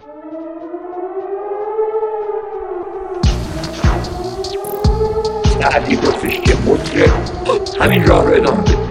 سعدی گفتش که مطرب همین راه رو ادامه بده.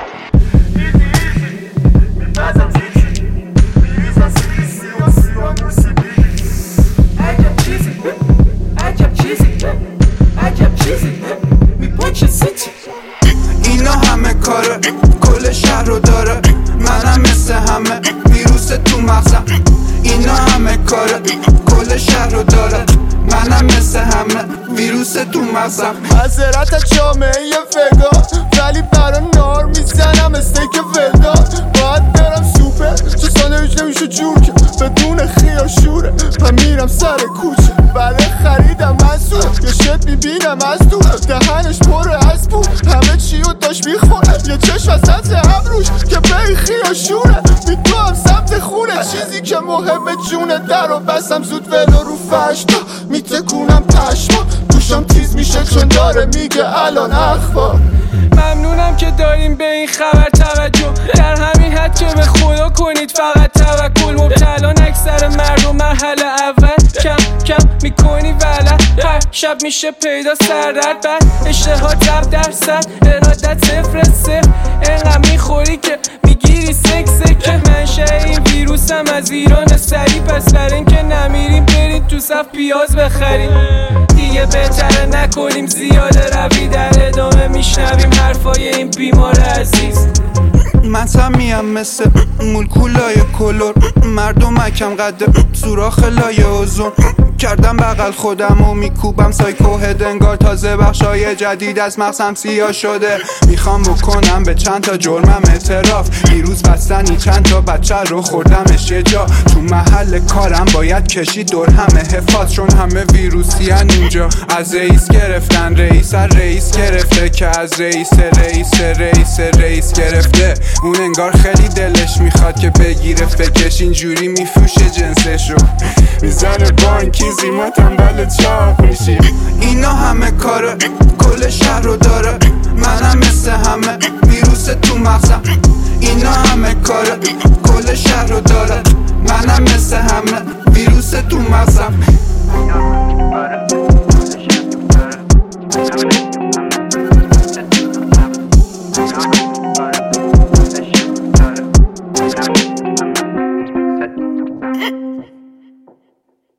اینا همه کاره کل شهر رو داره، منم مثل همه ویروس تو مغزم. اینا همه کاره کل شهر رو داره، منم مثل همه ویروس تو مغزم. معذرت جامعه فگا، ولی برا نار میزنم استیک وگا. باید برم سوپر چه ساندویچ نمیشه جور که بدون خیاشوره، و میرم سر کوچه برای خریدم منصور. یه شت میبینم از دور دهنش پر از بود، همه چیو داشت میخوره، یه چشم از سطح ابروش که به خیاشوره. میتوام سمت خونه چیزی که مهمه جونه، در و بستم زود ولو رو فرشتا میتکونم پشما، گوشم تیز میشه چون داره میگه الان اخبار. ممنونم که داریم به این خبر توجه، در همین حد که به خدا کنید فقط توکل. مبتلان اکثر مردم مرحله اول، کم کم میکنی ولد، هر شب میشه پیدا سردرد، بعد اشتها 10%، ارادت 0-0. اینقدر میخوری که میگیری سکسه، که منشه این ویروسم از ایران سری، پس برای اینکه نمیریم بریم تو صف پیاز بخریم. دیگه بهتره نکنیم زیاده روی، در ادامه میشنویم حرفای این بیمار عزیز. من سمیم مثل مولکولای کلور، مردمکم قد سوراخ لای اوزون. کردم بغل خودم و میکوبم سایکو هد، انگار تازه بخشای جدید از مغزم سیاه شده. میخوام بکنم به چند تا جرمم اعتراف، دیروز بستنی چند تا بچه رو خوردمش یه جا. تو محل کارم باید کشید دور همه حفاظ، چون همه ویروسی هن اینجا. از رئیس گرفتن رئیس، از رئیس گرفته که از رئیس گرفته. اون انگار خیلی دلش میخواد که بگیره فکش، اینجوری میفروشه جنسشو، میزنه بانکی زیما تنبل چاپ میشی. اینا همه کاره کل شهر رو داره، منم مثل همه ویروس تو مغزم. اینا همه کاره کل شهر رو داره، منم مثل همه ویروس تو مغزم.